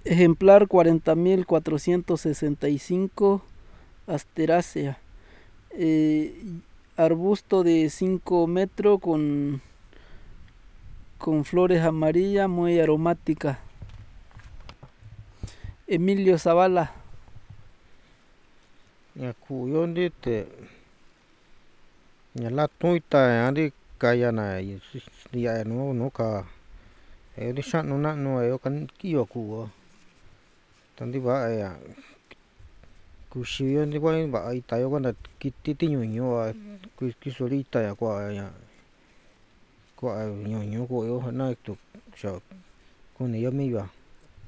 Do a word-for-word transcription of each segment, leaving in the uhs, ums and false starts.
Ejemplar cuarenta mil cuatrocientos sesenta y cinco, Asterácea. Eh, arbusto de cinco metros con, con flores amarillas, muy aromática. Emilio Zavala. ña kuu yo ndite ña latun ita ña ndi kaya na ya nu nu ka yo ndi xa'nu na'nu yo kiyo kuu ta ntiva'a ña kuxi yo ndi va'a ita yo kuenta kiti tiñuñu a kuisoli ita ña kua ña kua ñuñu kuu yo na tu xa kuni yo mi yu'a.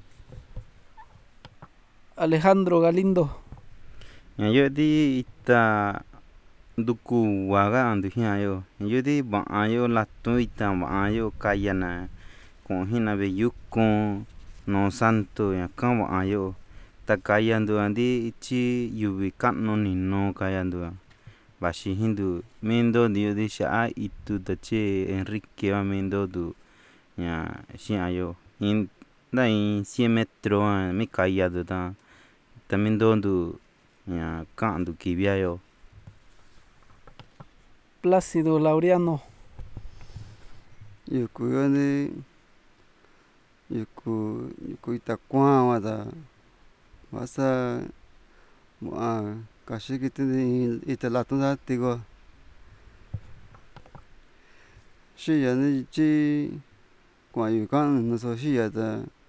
Alejandro Galindo. ña yo di ita nduku vaga ndujia yo yo di va'a yo latun ita va'a yo kaya na ku'un jina ve'e yukun nuu santo ñaka va'a yo takayantua ndi ityi yuvi ka'nu ninu kayantua vaxi jintu minto ntiyo ndi xa'a itu tatyi Enrique va mintotu ña xi'a yo nta in cien metro van mi kayatu ta ta mintontu ña ka'antu kivia yo. Plácido Laureano. Yuku yo ndi yuku yuku ita kuaan va ta vasa va'a kaxi kiti in ita latun sa tiko xiya ni tyi kua'an yuvi ka'nu ninu so xiya ta